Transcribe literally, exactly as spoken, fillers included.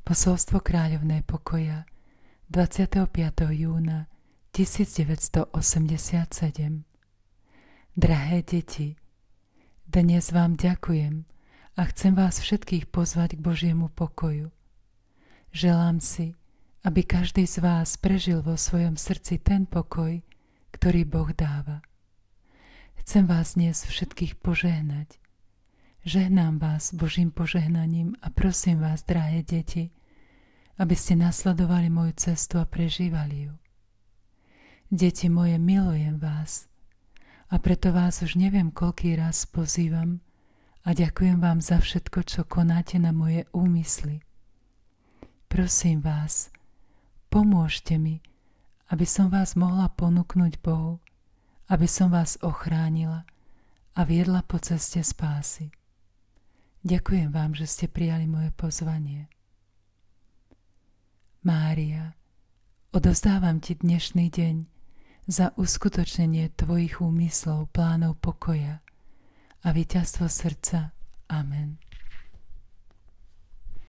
Posolstvo kráľovnej pokoja dvadsiateho piateho júna tisícdeväťstoosemdesiatsedem. Drahé deti, dnes vám ďakujem a chcem vás všetkých pozvať k Božiemu pokoju. Želám si, aby každý z vás prežil vo svojom srdci ten pokoj, ktorý Boh dáva. Chcem vás dnes všetkých požehnať. Žehnám vás Božím požehnaním a prosím vás, drahé deti, aby ste nasledovali moju cestu a prežívali ju. Deti moje, milujem vás a preto vás už neviem koľký raz pozývam a ďakujem vám za všetko, čo konáte na moje úmysly. Prosím vás, pomôžte mi, aby som vás mohla ponúknuť Bohu, aby som vás ochránila a viedla po ceste spásy. Ďakujem vám, že ste prijali moje pozvanie. Mária, odovzdávam ti dnešný deň za uskutočnenie tvojich úmyslov, plánov pokoja a víťazstvo srdca. Amen.